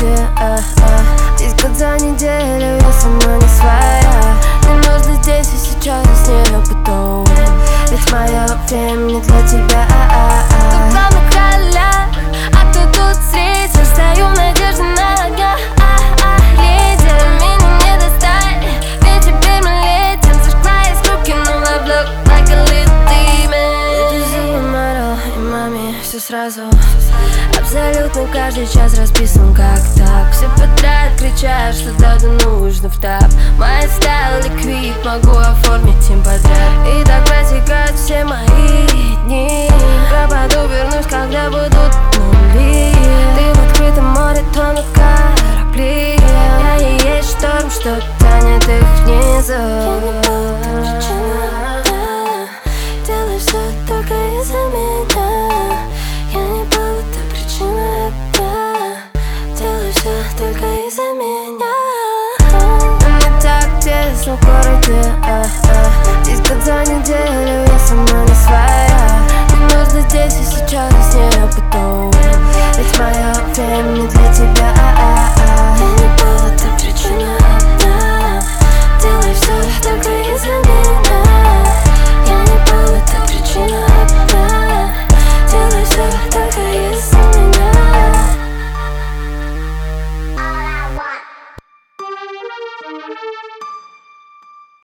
тебе Здесь год за неделю, я сама не своя. Мне нужно здесь и сейчас, я с нее готова. Ведь мое время не для тебя. Кто в главных ролях, а кто тут зритель? Стою в надежде на огнях. Лидер, меня не достать, ведь тебе мы летим. Зажгла из руки, но ловлю like a little demon. Это Зия, Марл и маме все сразу. Абсолютно каждый час расписан как так. Все подряд кричат, что да нужно в тап. Моя стайл ликвид, могу оформить им подряд. И так протекают все мои дни. Пропаду, вернусь, когда будут нули. Ты в открытом море, тонут корабли. Я и есть шторм, что тянет их внизу.